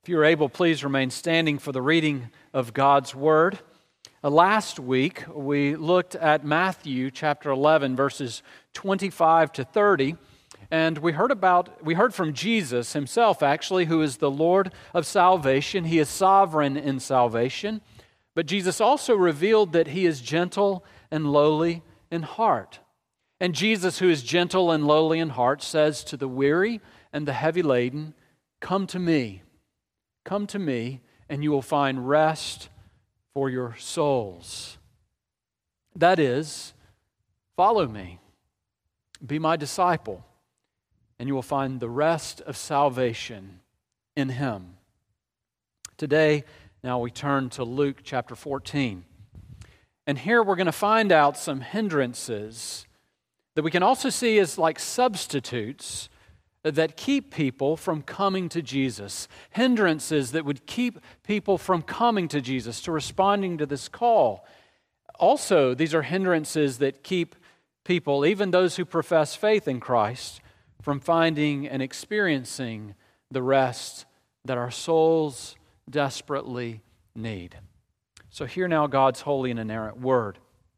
If you're able, please remain standing for the reading of God's Word. Last week, we looked at Matthew chapter 11, verses 25 to 30, and we heard from Jesus himself, actually, who is the Lord of salvation. He is sovereign in salvation, but Jesus also revealed that He is gentle and lowly in heart. And Jesus, who is gentle and lowly in heart, says to the weary and the heavy laden, "Come to me. Come to me, and you will find rest for your souls." That is, follow me, be my disciple, and you will find the rest of salvation in Him. Today, now we turn to Luke chapter 14. And here we're going to find out some hindrances that we can also see as like substitutes that keep people from coming to Jesus. Hindrances that would keep people from coming to Jesus, to responding to this call. Also, these are hindrances that keep people, even those who profess faith in Christ, from finding and experiencing the rest that our souls desperately need. So hear now God's holy and inerrant word.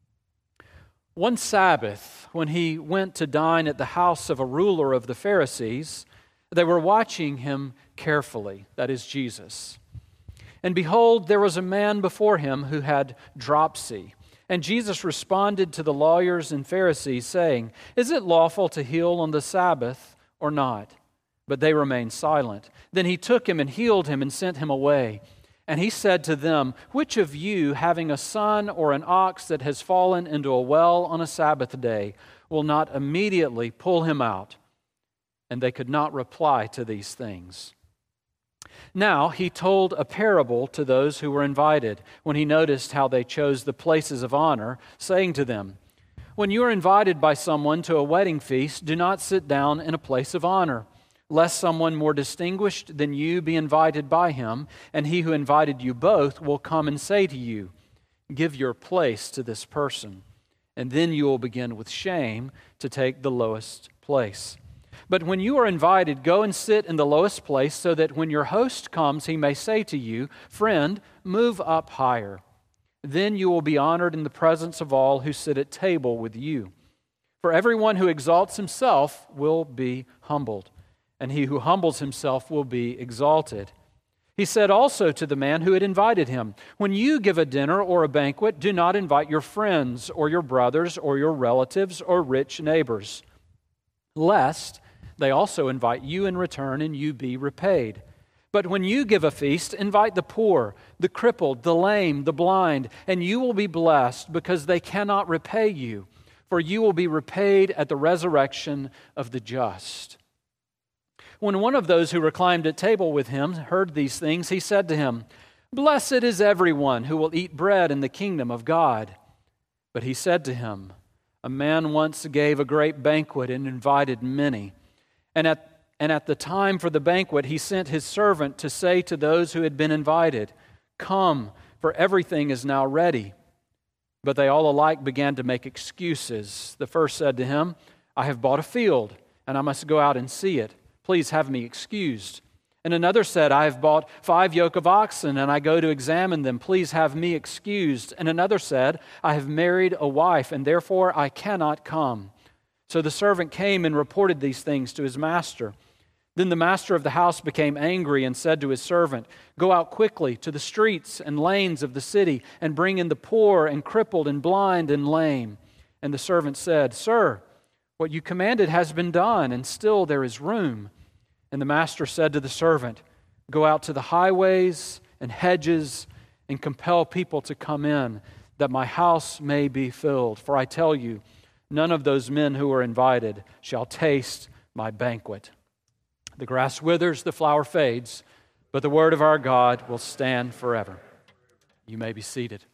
One Sabbath, when he went to dine at the house of a ruler of the Pharisees, they were watching him carefully, that is Jesus. And behold, there was a man before him who had dropsy. And Jesus responded to the lawyers and Pharisees, saying, "Is it lawful to heal on the Sabbath or not?" But they remained silent. Then he took him and healed him and sent him away. And he said to them, "Which of you, having a son or an ox that has fallen into a well on a Sabbath day, will not immediately pull him out?" And they could not reply to these things. Now he told a parable to those who were invited, when he noticed how they chose the places of honor, saying to them, "When you are invited by someone to a wedding feast, do not sit down in a place of honor, lest someone more distinguished than you be invited by him, and he who invited you both will come and say to you, 'Give your place to this person,' and then you will begin with shame to take the lowest place. But when you are invited, go and sit in the lowest place, so that when your host comes, he may say to you, 'Friend, move up higher.' Then you will be honored in the presence of all who sit at table with you. For everyone who exalts himself will be humbled, and he who humbles himself will be exalted." He said also to the man who had invited him, "When you give a dinner or a banquet, do not invite your friends or your brothers or your relatives or rich neighbors, lest they also invite you in return and you be repaid. But when you give a feast, invite the poor, the crippled, the lame, the blind, and you will be blessed because they cannot repay you, for you will be repaid at the resurrection of the just." When one of those who reclined at table with him heard these things, he said to him, "Blessed is everyone who will eat bread in the kingdom of God." But he said to him, "A man once gave a great banquet and invited many. And at the time for the banquet, he sent his servant to say to those who had been invited, 'Come, for everything is now ready.' But they all alike began to make excuses. The first said to him, 'I have bought a field, and I must go out and see it. Please have me excused.' And another said, 'I have bought 5 yoke of oxen, and I go to examine them. Please have me excused.' And another said, 'I have married a wife, and therefore I cannot come.' So the servant came and reported these things to his master. Then the master of the house became angry and said to his servant, 'Go out quickly to the streets and lanes of the city, and bring in the poor and crippled and blind and lame.' And the servant said, 'Sir, what you commanded has been done, and still there is room.' And the master said to the servant, 'Go out to the highways and hedges and compel people to come in, that my house may be filled. For I tell you, none of those men who are invited shall taste my banquet.' The grass withers, the flower fades, but the word of our God will stand forever." You may be seated.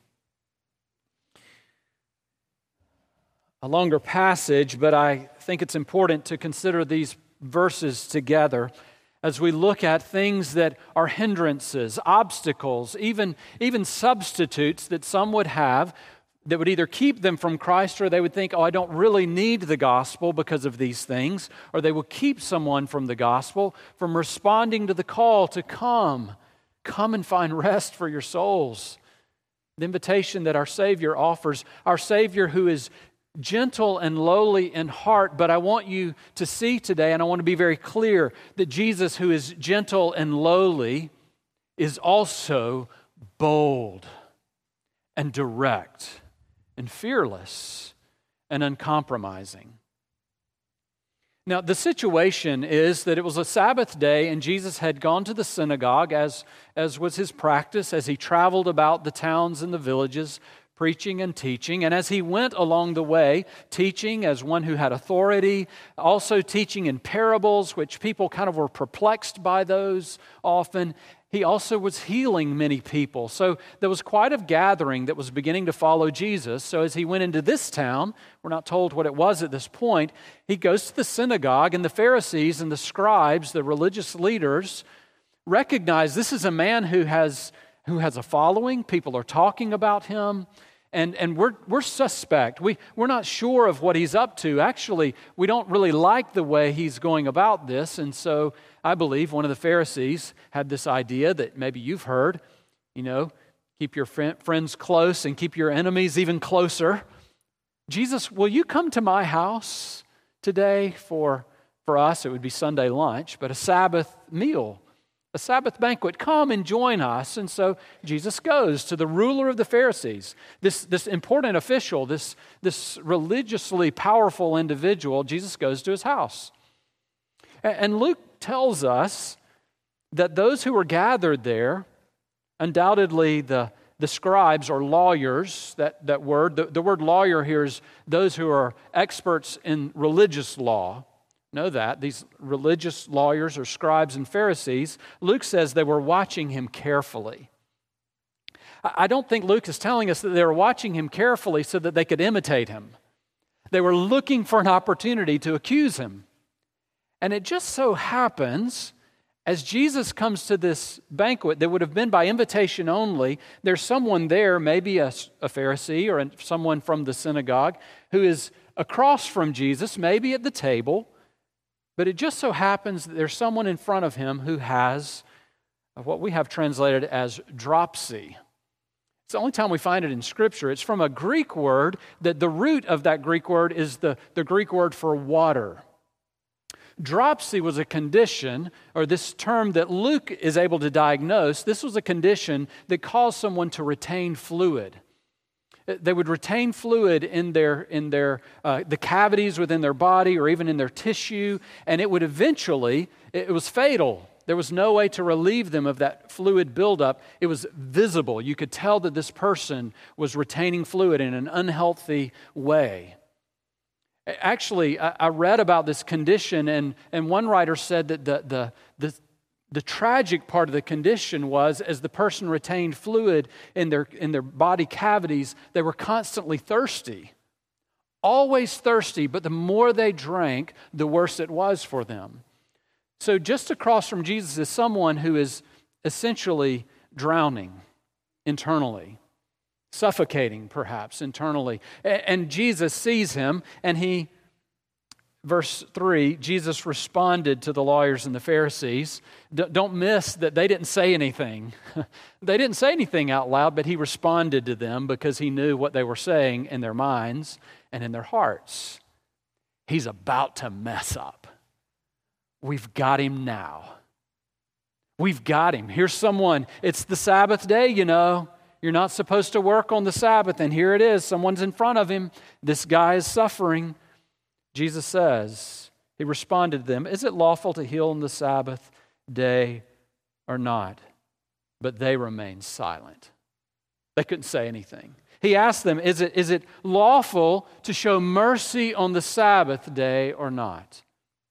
A longer passage, but I think it's important to consider these verses together as we look at things that are hindrances, obstacles, even substitutes that some would have that would either keep them from Christ, or they would think, oh, I don't really need the gospel because of these things, or they will keep someone from the gospel, from responding to the call to come and find rest for your souls. The invitation that our Savior offers, our Savior who is gentle and lowly in heart, but I want you to see today, and I want to be very clear, that Jesus, who is gentle and lowly, is also bold and direct and fearless and uncompromising. Now, the situation is that it was a Sabbath day, and Jesus had gone to the synagogue, as was his practice, as he traveled about the towns and the villages, preaching and teaching. And as he went along the way, teaching as one who had authority, also teaching in parables, which people kind of were perplexed by those often, he also was healing many people. So there was quite a gathering that was beginning to follow Jesus. So as he went into this town, we're not told what it was at this point, he goes to the synagogue, and the Pharisees and the scribes, the religious leaders, recognize this is a man who has a following. People are talking about him. And we're suspect. We're not sure of what he's up to. Actually, we don't really like the way he's going about this. And so I believe one of the Pharisees had this idea that maybe you've heard, keep your friends close and keep your enemies even closer. Jesus, will you come to my house today for us? It would be Sunday lunch, but a Sabbath meal. A Sabbath banquet, come and join us. And so Jesus goes to the ruler of the Pharisees, this important official, this religiously powerful individual. Jesus goes to his house. And Luke tells us that those who were gathered there, undoubtedly the scribes or lawyers, that word, the word lawyer here is those who are experts in religious law. Know that, these religious lawyers or scribes and Pharisees, Luke says they were watching him carefully. I don't think Luke is telling us that they were watching him carefully so that they could imitate him. They were looking for an opportunity to accuse him. And it just so happens, as Jesus comes to this banquet that would have been by invitation only, there's someone there, maybe a Pharisee or someone from the synagogue, who is across from Jesus, maybe at the table. But it just so happens that there's someone in front of him who has what we have translated as dropsy. It's the only time we find it in Scripture. It's from a Greek word that the root of that Greek word is the Greek word for water. Dropsy was a condition, or this term that Luke is able to diagnose, this was a condition that caused someone to retain fluid. They would retain fluid in the cavities within their body or even in their tissue, and it would eventually, it was fatal. There was no way to relieve them of that fluid buildup. It was visible. You could tell that this person was retaining fluid in an unhealthy way. Actually, I read about this condition, and one writer said that the tragic part of the condition was, as the person retained fluid in their body cavities, they were constantly thirsty. Always thirsty, but the more they drank, the worse it was for them. So just across from Jesus is someone who is essentially drowning internally, suffocating perhaps internally. And Jesus sees him, and Verse 3, Jesus responded to the lawyers and the Pharisees. Don't miss that they didn't say anything. They didn't say anything out loud, but he responded to them because he knew what they were saying in their minds and in their hearts. He's about to mess up. We've got him now. We've got him. Here's someone. It's the Sabbath day, You're not supposed to work on the Sabbath, and here it is. Someone's in front of him. This guy is suffering. Jesus says, he responded to them, is it lawful to heal on the Sabbath day or not? But they remained silent. They couldn't say anything. He asked them, is it lawful to show mercy on the Sabbath day or not?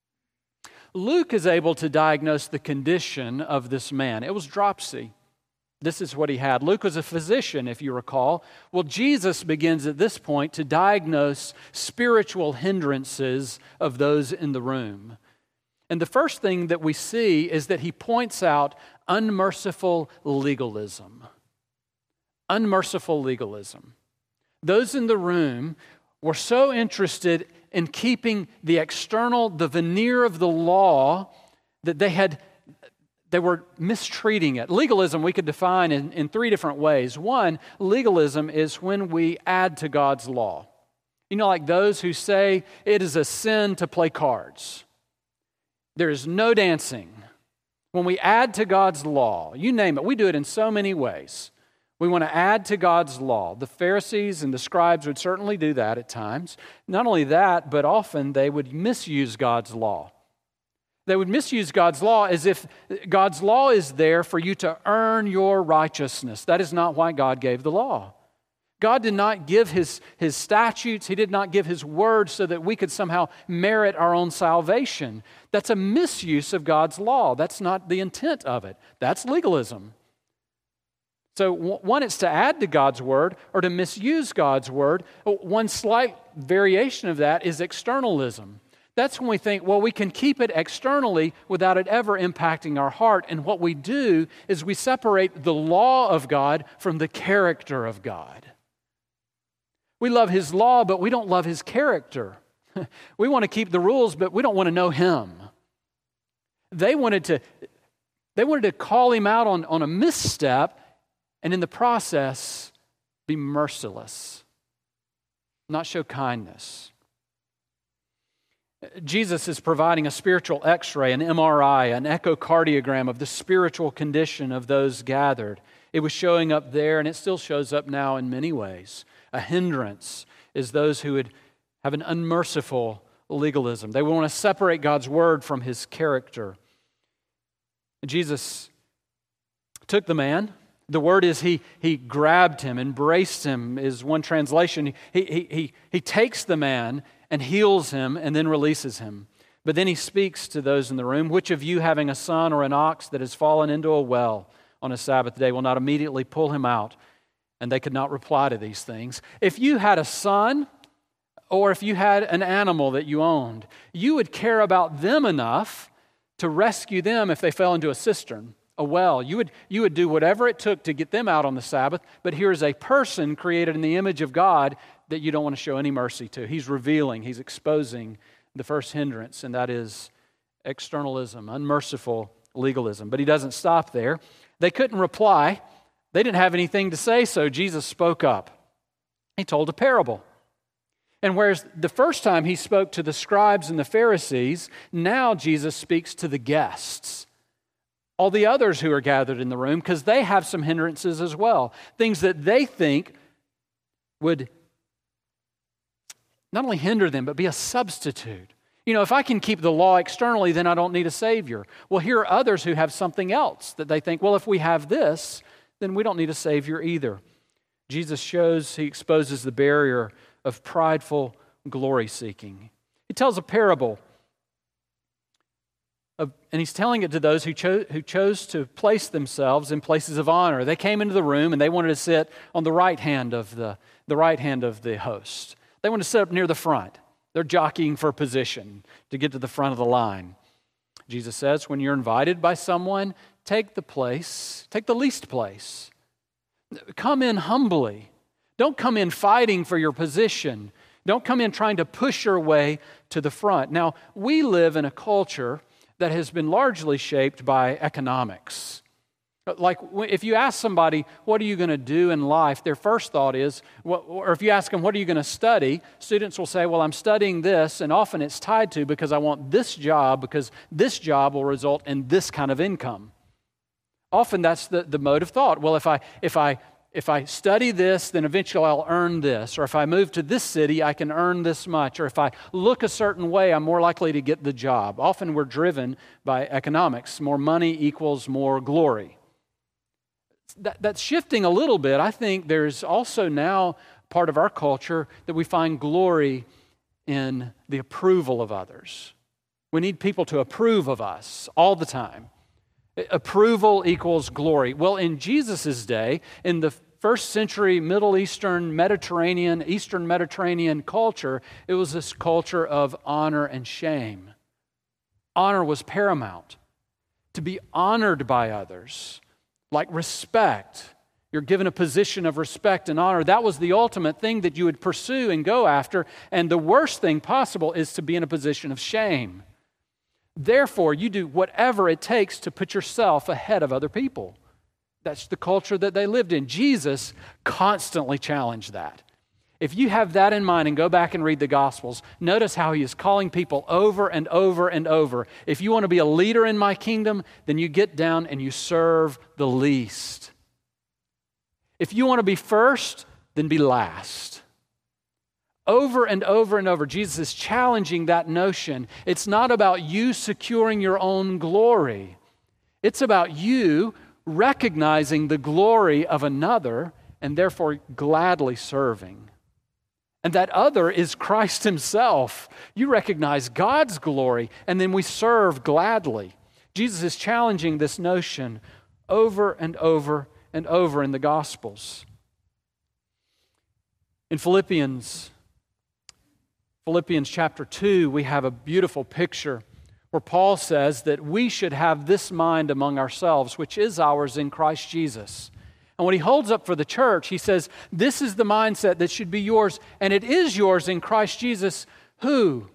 Luke is able to diagnose the condition of this man. It was dropsy. This is what he had. Luke was a physician, if you recall. Well, Jesus begins at this point to diagnose spiritual hindrances of those in the room. And the first thing that we see is that he points out unmerciful legalism. Unmerciful legalism. Those in the room were so interested in keeping the external, the veneer of the law, that they were mistreating it. Legalism we could define in three different ways. One, legalism is when we add to God's law. You know, like those who say it is a sin to play cards. There is no dancing. When we add to God's law, you name it, we do it in so many ways. We want to add to God's law. The Pharisees and the scribes would certainly do that at times. Not only that, but often they would misuse God's law. They would misuse God's law as if God's law is there for you to earn your righteousness. That is not why God gave the law. God did not give His statutes. He did not give His word so that we could somehow merit our own salvation. That's a misuse of God's law. That's not the intent of it. That's legalism. So one, it's to add to God's word or to misuse God's word. One slight variation of that is externalism. That's when we think, well, we can keep it externally without it ever impacting our heart. And what we do is we separate the law of God from the character of God. We love His law, but we don't love His character. We want to keep the rules, but we don't want to know Him. They wanted to call Him out on a misstep, and in the process, be merciless, not show kindness. Jesus is providing a spiritual x-ray, an MRI, an echocardiogram of the spiritual condition of those gathered. It was showing up there, and it still shows up now in many ways. A hindrance is those who would have an unmerciful legalism. They would want to separate God's word from His character. Jesus took the man. The word is he grabbed him, embraced him is one translation. He takes the man and heals him and then releases him. But then He speaks to those in the room, which of you having a son or an ox that has fallen into a well on a Sabbath day will not immediately pull him out? And they could not reply to these things. If you had a son or if you had an animal that you owned, you would care about them enough to rescue them if they fell into a cistern, a well. You would do whatever it took to get them out on the Sabbath, but here's a person created in the image of God that you don't want to show any mercy to. He's revealing, He's exposing the first hindrance, and that is externalism, unmerciful legalism. But He doesn't stop there. They couldn't reply. They didn't have anything to say, so Jesus spoke up. He told a parable. And whereas the first time He spoke to the scribes and the Pharisees, now Jesus speaks to the guests, all the others who are gathered in the room, because they have some hindrances as well. Things that they think would not only hinder them, but be a substitute. You know, if I can keep the law externally, then I don't need a Savior. Well, here are others who have something else that they think, well, if we have this, then we don't need a Savior either. Jesus He exposes the barrier of prideful glory-seeking. He tells a parable, and He's telling it to those who chose to place themselves in places of honor. They came into the room and they wanted to sit on the right hand of the host. They wanted to sit up near the front. They're jockeying for position to get to the front of the line. Jesus says, when you're invited by someone, take the least place. Come in humbly. Don't come in fighting for your position. Don't come in trying to push your way to the front. Now, we live in a culture that has been largely shaped by economics. Like if you ask somebody, what are you going to do in life? Their first thought is, or if you ask them, what are you going to study? Students will say, well, I'm studying this, and often it's tied to because I want this job because this job will result in this kind of income. Often that's the mode of thought. Well, if I study this, then eventually I'll earn this. Or if I move to this city, I can earn this much. Or if I look a certain way, I'm more likely to get the job. Often we're driven by economics. More money equals more glory. That's shifting a little bit. I think there's also now part of our culture that we find glory in the approval of others. We need people to approve of us all the time. Approval equals glory. Well, in Jesus' day, in the first century Middle Eastern, Eastern Mediterranean culture, it was this culture of honor and shame. Honor was paramount. To be honored by others, like respect, You're given a position of respect and honor. That was the ultimate thing that you would pursue and go after. And the worst thing possible is to be in a position of shame. Therefore, you do whatever it takes to put yourself ahead of other people. That's the culture that they lived in. Jesus constantly challenged that. If you have that in mind and go back and read the Gospels, notice how he is calling people over and over and over. If you want to be a leader in my kingdom, then you get down and you serve the least. If you want to be first, then be last. Over and over and over, Jesus is challenging that notion. It's not about you securing your own glory. It's about you recognizing the glory of another and therefore gladly serving. And that other is Christ himself. You recognize God's glory, and then we serve gladly. Jesus is challenging this notion over and over and over in the Gospels. In Philippians chapter 2, we have a beautiful picture where Paul says that we should have this mind among ourselves, which is ours in Christ Jesus. And when he holds up for the church, he says, this is the mindset that should be yours, and it is yours in Christ Jesus, who,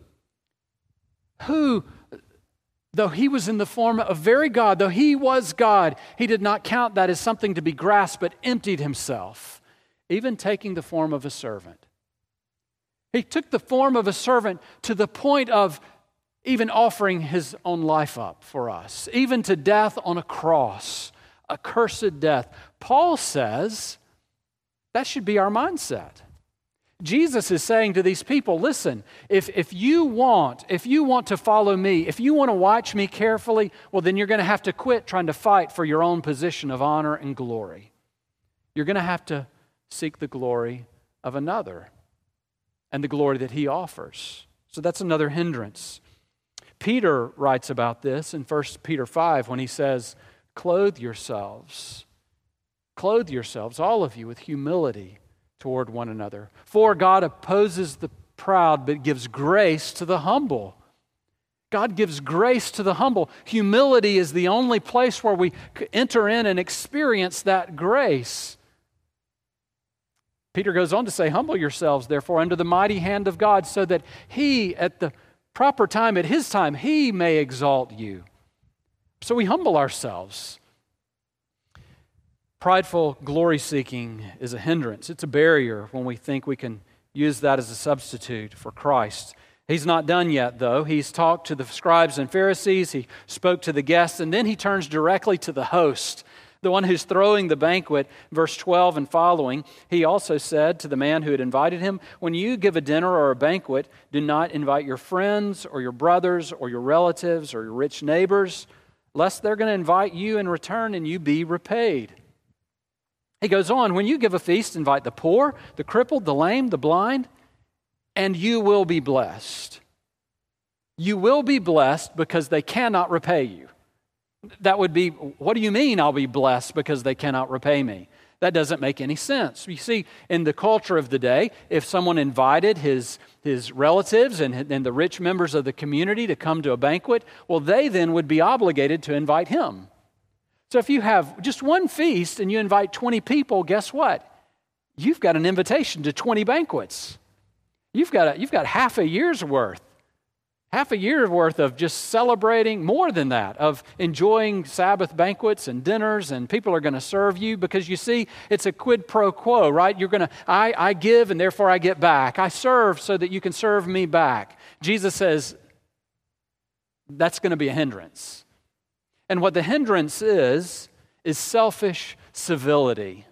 though he was in the form of very God, though he was God, he did not count that as something to be grasped, but emptied himself, even taking the form of a servant. He took the form of a servant to the point of even offering his own life up for us, even to death on a cross, a cursed death. Paul says that should be our mindset. Jesus is saying to these people, listen, if you want to follow me, if you want to watch me carefully, well, then you're going to have to quit trying to fight for your own position of honor and glory. You're going to have to seek the glory of another and the glory that he offers. So that's another hindrance. Peter writes about this in 1 Peter 5 when he says, clothe yourselves, all of you, with humility toward one another. For God opposes the proud, but gives grace to the humble. God gives grace to the humble. Humility is the only place where we enter in and experience that grace. Peter goes on to say, humble yourselves, therefore, under the mighty hand of God, so that he, at the proper time, at his time, he may exalt you. So we humble ourselves. Prideful glory-seeking is a hindrance. It's a barrier when we think we can use that as a substitute for Christ. He's not done yet, though. He's talked to the scribes and Pharisees. He spoke to the guests, and then he turns directly to the host, the one who's throwing the banquet. Verse 12 and following, he also said to the man who had invited him, when you give a dinner or a banquet, do not invite your friends or your brothers or your relatives or your rich neighbors, lest they're going to invite you in return and you be repaid. He goes on, when you give a feast, invite the poor, the crippled, the lame, the blind, and you will be blessed. You will be blessed because they cannot repay you. That would be, what do you mean I'll be blessed because they cannot repay me? That doesn't make any sense. You see, in the culture of the day, if someone invited his relatives and the rich members of the community to come to a banquet, well, they then would be obligated to invite him. So if you have just one feast and you invite 20 people, guess what? You've got an invitation to 20 banquets. You've got half a year's worth of just celebrating, more than that, of enjoying Sabbath banquets and dinners, and people are going to serve you because, you see, it's a quid pro quo, right? I give and therefore I get back. I serve so that you can serve me back. Jesus says that's going to be a hindrance. And what the hindrance is selfish civility.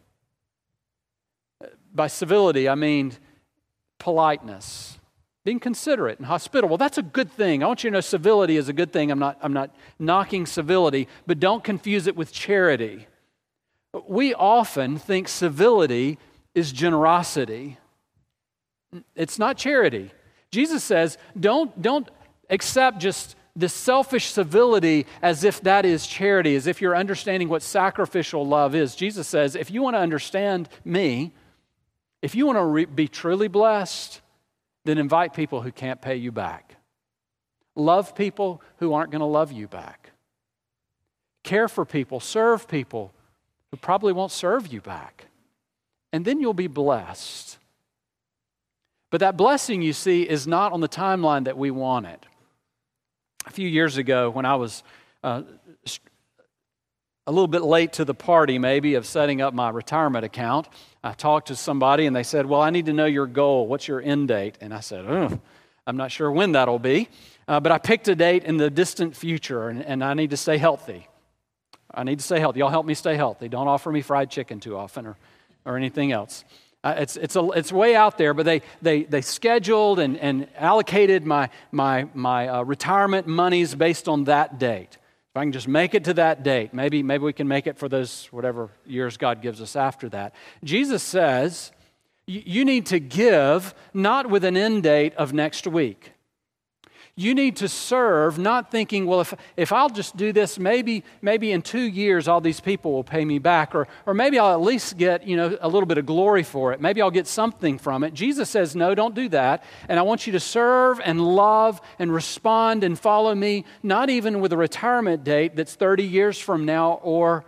By civility, I mean politeness, being considerate and hospitable. That's a good thing. I want you to know civility is a good thing. I'm not knocking civility, but don't confuse it with charity. We often think civility is generosity. It's not charity. Jesus says, don't accept just this selfish civility as if that is charity, as if you're understanding what sacrificial love is. Jesus says, if you want to understand me, if you want to be truly blessed, then invite people who can't pay you back. Love people who aren't going to love you back. Care for people, serve people who probably won't serve you back. And then you'll be blessed. But that blessing, you see, is not on the timeline that we want it. A few years ago, when I was a little bit late to the party, maybe, of setting up my retirement account, I talked to somebody and they said, well, I need to know your goal. What's your end date? And I said, I'm not sure when that'll be, but I picked a date in the distant future, and I need to stay healthy. I need to stay healthy. Y'all help me stay healthy. Don't offer me fried chicken too often or anything else. It's way out there, but they scheduled and allocated my retirement monies based on that date. If I can just make it to that date, maybe we can make it for those whatever years God gives us after that. Jesus says you need to give not with an end date of next week. You need to serve, not thinking, well, if I'll just do this, maybe in 2 years all these people will pay me back, or maybe I'll at least get a little bit of glory for it. Maybe I'll get something from it. Jesus says, no, don't do that. And I want you to serve and love and respond and follow me, not even with a retirement date that's 30 years from now or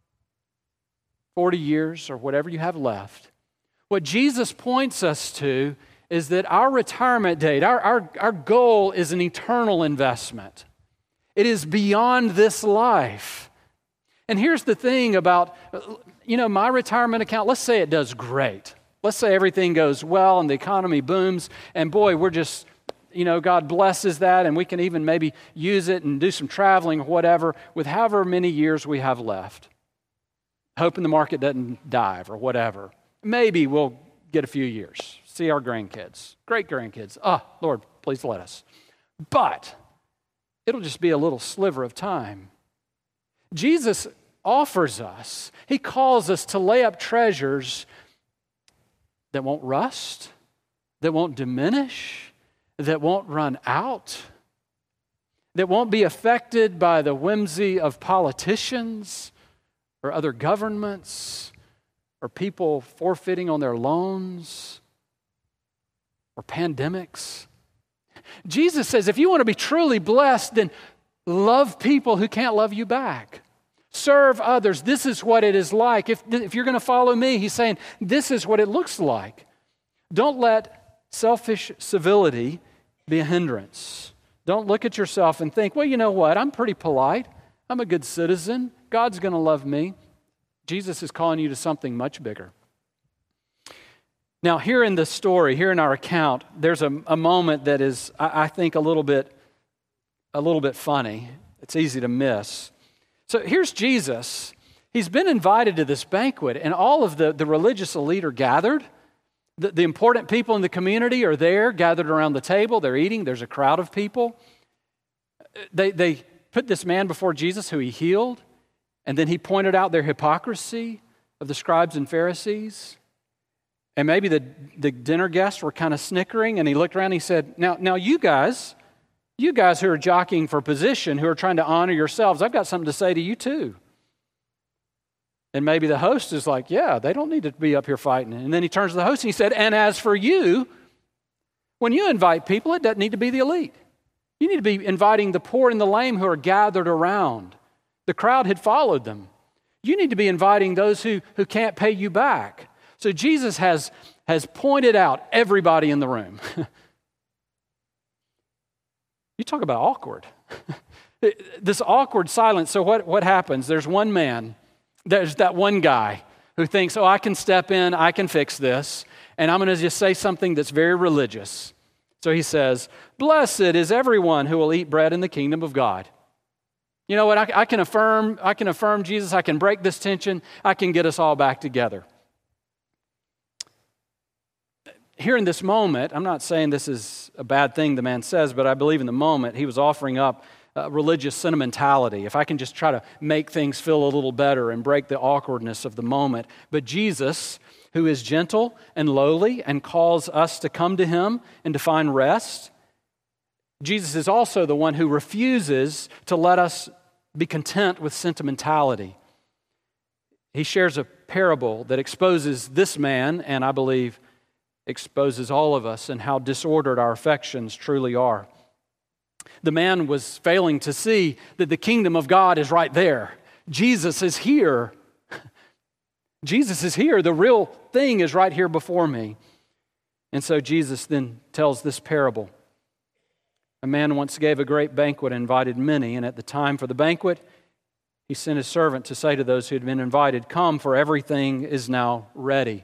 40 years or whatever you have left. What Jesus points us to is that our retirement date, our goal is an eternal investment. It is beyond this life. And here's the thing about, my retirement account, let's say it does great. Let's say everything goes well and the economy booms, and boy, we're just, God blesses that, and we can even maybe use it and do some traveling or whatever with however many years we have left. Hoping the market doesn't dive or whatever. Maybe we'll get a few years. See our grandkids, great-grandkids. Lord, please let us. But it'll just be a little sliver of time. Jesus offers us, He calls us to lay up treasures that won't rust, that won't diminish, that won't run out, that won't be affected by the whimsy of politicians or other governments or people forfeiting on their loans or pandemics. Jesus says if you want to be truly blessed, then love people who can't love you back. Serve others. This is what it is like. If you're going to follow me, He's saying this is what it looks like. Don't let selfish civility be a hindrance. Don't look at yourself and think, well, you know what? I'm pretty polite. I'm a good citizen. God's going to love me. Jesus is calling you to something much bigger. Now, here in the story, here in our account, there's a moment that is, I think, a little bit funny. It's easy to miss. So here's Jesus. He's been invited to this banquet, and all of the religious elite are gathered. The important people in the community are there, gathered around the table. They're eating. There's a crowd of people. They put this man before Jesus who He healed, and then He pointed out their hypocrisy of the scribes and Pharisees. And maybe the dinner guests were kind of snickering, and He looked around and He said, now you guys who are jockeying for position, who are trying to honor yourselves, I've got something to say to you too. And maybe the host is like, yeah, they don't need to be up here fighting. And then He turns to the host and He said, and as for you, when you invite people, it doesn't need to be the elite. You need to be inviting the poor and the lame who are gathered around. The crowd had followed them. You need to be inviting those who can't pay you back. So Jesus has pointed out everybody in the room. You talk about awkward. This awkward silence. So what happens? There's one man, there's that one guy who thinks, I can step in, I can fix this, and I'm going to just say something that's very religious. So he says, blessed is everyone who will eat bread in the kingdom of God. You know what? I can affirm Jesus. I can break this tension. I can get us all back together. Here in this moment, I'm not saying this is a bad thing the man says, but I believe in the moment he was offering up religious sentimentality. If I can just try to make things feel a little better and break the awkwardness of the moment. But Jesus, who is gentle and lowly and calls us to come to Him and to find rest, Jesus is also the one who refuses to let us be content with sentimentality. He shares a parable that exposes this man, and I believe exposes all of us, and how disordered our affections truly are. The man was failing to see that the kingdom of God is right there. Jesus is here. Jesus is here. The real thing is right here before me. And so Jesus then tells this parable. A man once gave a great banquet and invited many, and at the time for the banquet, he sent his servant to say to those who had been invited, "Come, for everything is now ready."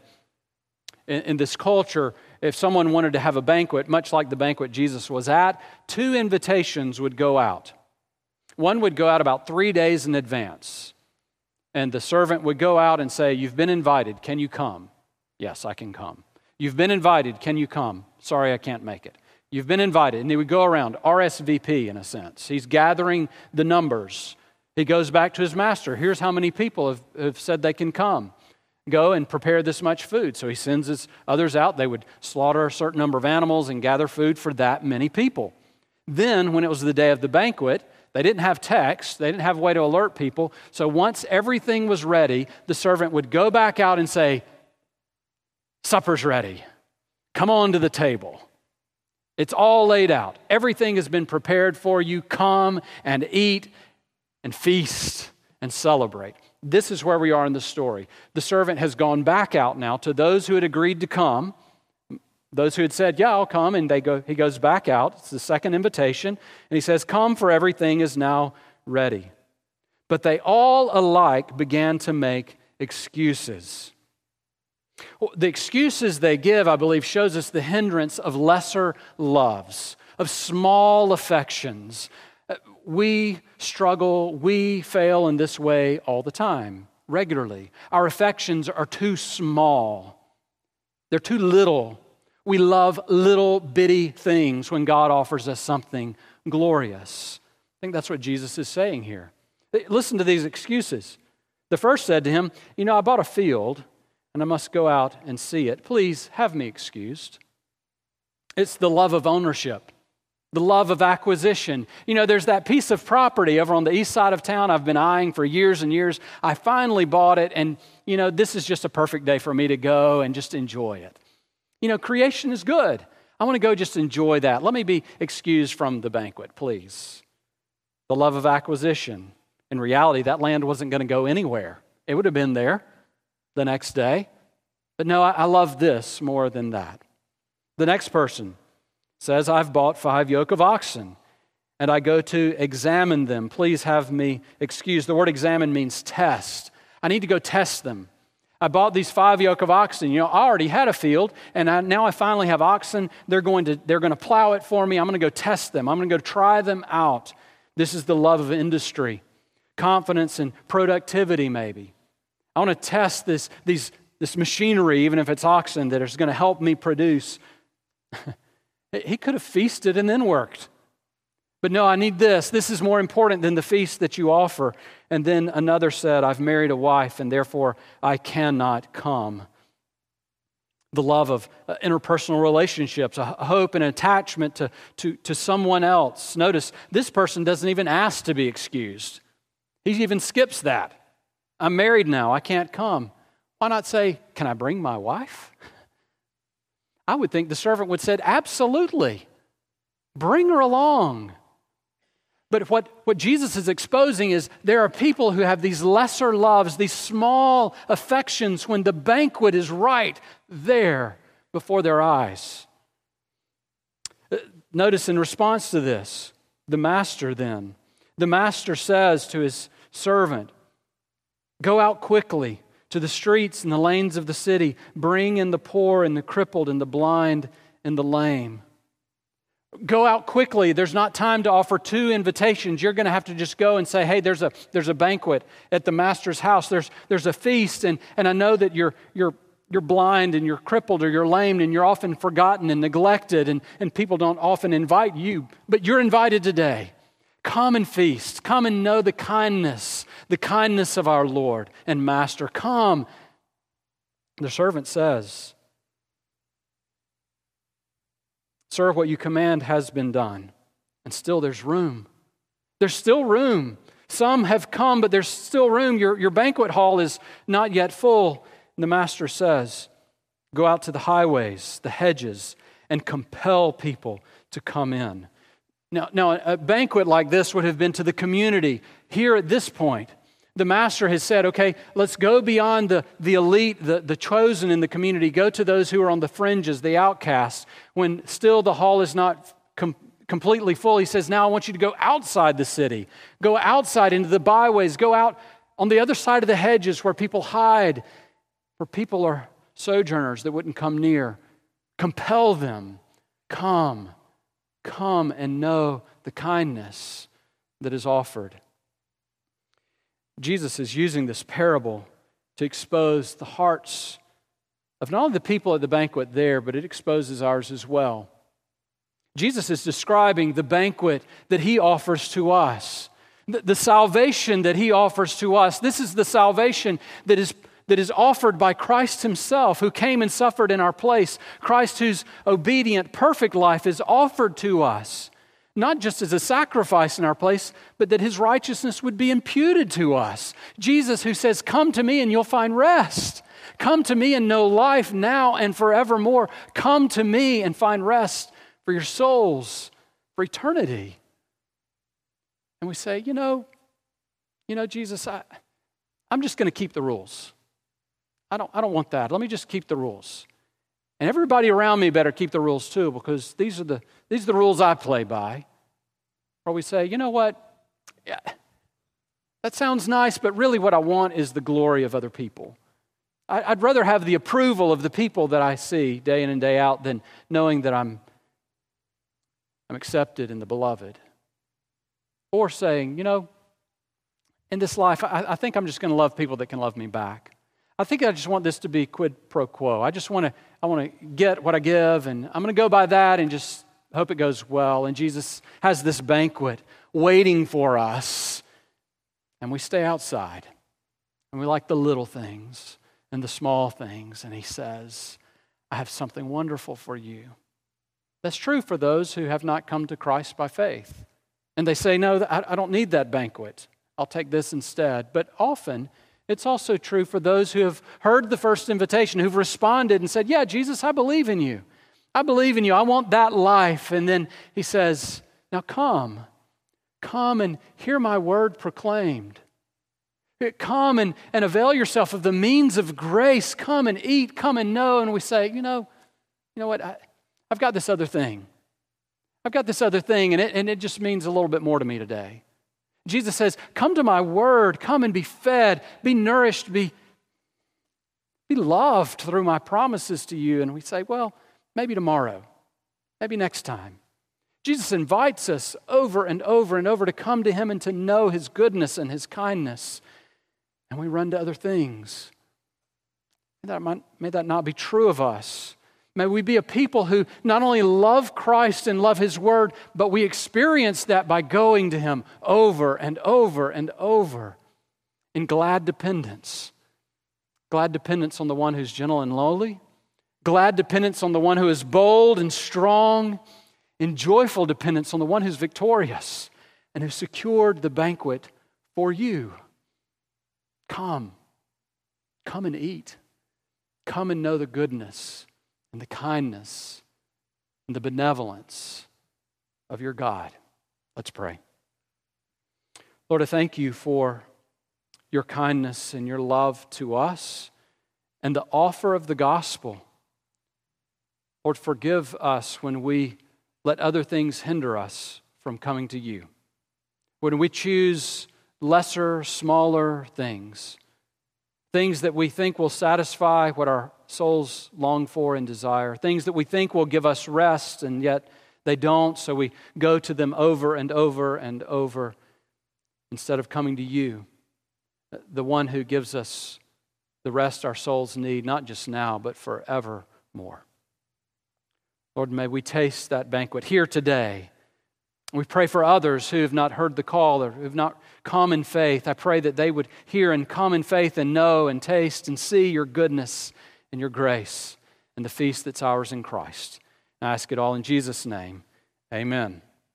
In this culture, if someone wanted to have a banquet, much like the banquet Jesus was at, 2 invitations would go out. One would go out about 3 days in advance. And the servant would go out and say, "You've been invited. Can you come?" "Yes, I can come." "You've been invited. Can you come?" "Sorry, I can't make it." "You've been invited." And he would go around, RSVP in a sense. He's gathering the numbers. He goes back to his master. "Here's how many people have said they can come. Go and prepare this much food." So he sends his others out. They would slaughter a certain number of animals and gather food for that many people. Then, when it was the day of the banquet, they didn't have text. They didn't have a way to alert people. So once everything was ready, the servant would go back out and say, "Supper's ready. Come on to the table. It's all laid out. Everything has been prepared for you. Come and eat and feast and celebrate." This is where we are in the story. The servant has gone back out now to those who had agreed to come, those who had said, "Yeah, I'll come," and he goes back out. It's the second invitation, and he says, "Come, for everything is now ready." But they all alike began to make excuses. The excuses they give, I believe, shows us the hindrance of lesser loves, of small affections. We struggle, we fail in this way all the time, regularly. Our affections are too small. They're too little. We love little bitty things when God offers us something glorious. I think that's what Jesus is saying here. Listen to these excuses. The first said to him, "I bought a field and I must go out and see it. Please have me excused." It's the love of ownership. The love of acquisition. There's that piece of property over on the east side of town I've been eyeing for years and years. I finally bought it, and, this is just a perfect day for me to go and just enjoy it. Creation is good. I want to go just enjoy that. Let me be excused from the banquet, please. The love of acquisition. In reality, that land wasn't going to go anywhere. It would have been there the next day. But no, I love this more than that. The next person says, "I've bought 5 yoke of oxen, and I go to examine them. Please have me excused." The word examine means test. I need to go test them. I bought these 5 yoke of oxen. I already had a field, and now I finally have oxen. They're going to plow it for me. I'm going to go test them. I'm going to go try them out. This is the love of industry, confidence and productivity maybe. I want to test this machinery, even if it's oxen, that is going to help me produce. He could have feasted and then worked. But no, I need this. This is more important than the feast that you offer. And then another said, "I've married a wife, and therefore I cannot come." The love of interpersonal relationships, a hope and attachment to someone else. Notice, this person doesn't even ask to be excused. He even skips that. "I'm married now, I can't come." Why not say, "Can I bring my wife?" I would think the servant would have said, "Absolutely. Bring her along." But what Jesus is exposing is there are people who have these lesser loves, these small affections when the banquet is right there before their eyes. Notice in response to this, the master says to his servant, "Go out quickly to the streets and the lanes of the city. Bring in the poor and the crippled and the blind and the lame." Go out quickly. There's not time to offer 2 invitations. You're going to have to just go and say, "Hey, there's a banquet at the master's house. There's a feast, and I know that you're blind and you're crippled or you're lame and you're often forgotten and neglected, and people don't often invite you, but you're invited today. Come and feast. Come and know the kindness of our Lord and Master. Come." The servant says, "Sir, what you command has been done." And still there's room. There's still room. Some have come, but there's still room. Your banquet hall is not yet full. And the master says, "Go out to the highways, the hedges, and compel people to come in." Now, a banquet like this would have been to the community. Here at this point, The master has said, okay, let's go beyond the elite, the chosen in the community. Go to those who are on the fringes, the outcasts. When still the hall is not completely full, he says, now I want you to go outside the city. Go outside into the byways. Go out on the other side of the hedges where people hide, where people are sojourners that wouldn't come near. Compel them. Come and know the kindness that is offered. Jesus is using this parable to expose the hearts of not only the people at the banquet there, but it exposes ours as well. Jesus is describing the banquet that he offers to us, the salvation that he offers to us. This is the salvation that is offered by Christ himself, who came and suffered in our place. Christ, whose obedient, perfect life is offered to us, not just as a sacrifice in our place, but that his righteousness would be imputed to us. Jesus, who says, come to me and you'll find rest. Come to me and know life now and forevermore. Come to me and find rest for your souls, for eternity. And we say, you know, Jesus, I'm just going to keep the rules. I don't want that. Let me just keep the rules. And everybody around me better keep the rules too, because these are the rules I play by. Or we say, you know what? Yeah, that sounds nice, but really what I want is the glory of other people. I'd rather have the approval of the people that I see day in and day out than knowing that I'm accepted in the beloved. Or saying, in this life, I think I'm just going to love people that can love me back. I think I just want this to be quid pro quo. I want to get what I give, and I'm going to go by that and just hope it goes well. And Jesus has this banquet waiting for us, and we stay outside, and we like the little things and the small things. And he says, I have something wonderful for you. That's true for those who have not come to Christ by faith. And they say, no, I don't need that banquet. I'll take this instead. But often, it's also true for those who have heard the first invitation, who've responded and said, yeah, Jesus, I believe in you. I believe in you. I want that life. And then he says, now come and hear my word proclaimed. Come and avail yourself of the means of grace. Come and eat, come and know. And we say, you know what? I've got this other thing. I've got this other thing, and it just means a little bit more to me today. Jesus says, come to my word, come and be fed, be nourished, be loved through my promises to you. And we say, well, maybe tomorrow, maybe next time. Jesus invites us over and over and over to come to him and to know his goodness and his kindness. And we run to other things. May that not be true of us. May we be a people who not only love Christ and love his word, but we experience that by going to him over and over and over in glad dependence. Glad dependence on the one who's gentle and lowly. Glad dependence on the one who is bold and strong. In joyful dependence on the one who's victorious and who secured the banquet for you. Come and eat. Come and know the goodness and the kindness and the benevolence of your God. Let's pray. Lord, I thank you for your kindness and your love to us and the offer of the gospel. Lord, forgive us when we let other things hinder us from coming to you. When we choose lesser, smaller things that we think will satisfy what our souls long for and desire, things that we think will give us rest, and yet they don't, so we go to them over and over and over instead of coming to you, the one who gives us the rest our souls need, not just now, but forevermore. Lord, may we taste that banquet here today. We pray for others who have not heard the call or who have not come in faith. I pray that they would hear and come in faith and know and taste and see your goodness and your grace and the feast that's ours in Christ. I ask it all in Jesus' name. Amen.